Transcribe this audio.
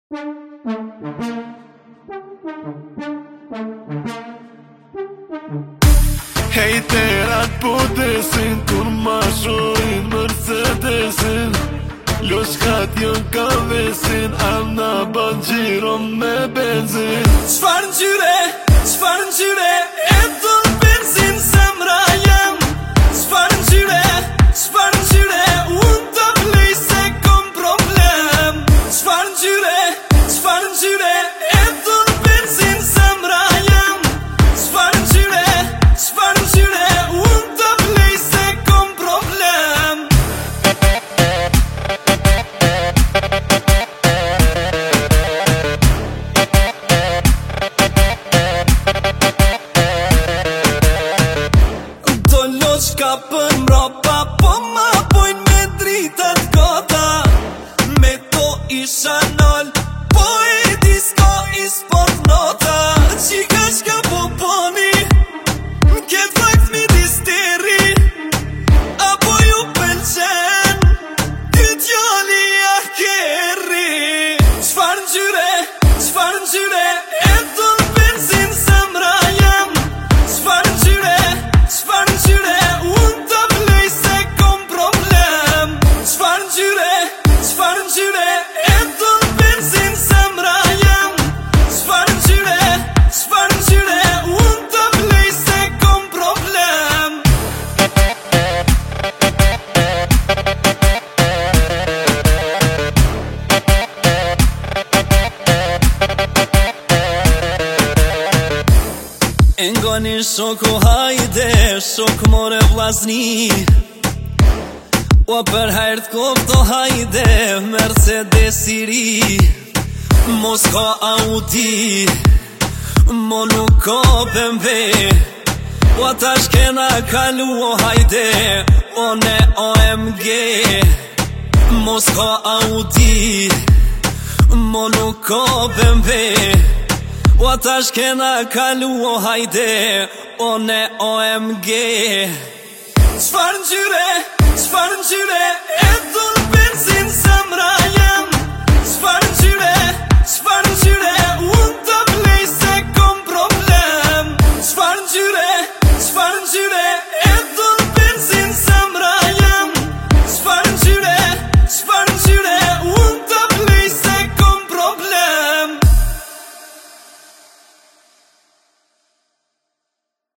Hejterat po desin kur ma shohin Mercedesin Loshkat jon ka vesin Amna ban gjiro me benzin Çfar ngjyre e ton benzin zemra jem Çfar ngjyre unë të blej se kom problem Çfar ngjyre e ton benzin zemra jem Çfar ngjyre unë të blej se kom problem Do loqka për mropa po ma bojnë me dritat kota Me to isha nol po e disko i sport nota Qika shka po poni m'ket fakt mi disteri Apo ju pëlqen Ky djali a kerri Çfar ngjyre e ton benzin zemra jem Çfar ngjyre unë të blej se kom problem Çfar ngjyre e ton benzin zemra jem Çfar ngjyre unë të blej se kom problem Engoni shoku hajde, shok more vlazni O për hajrt kofto hajde, Mercedes i ri Mos ka Audi, mo nuk ka BMW O tash kena kalu o hajde, one OMG Mos ka Audi, mo nuk ka BMW O tash kena kalu o hajde, one OMG Çfar ngjyre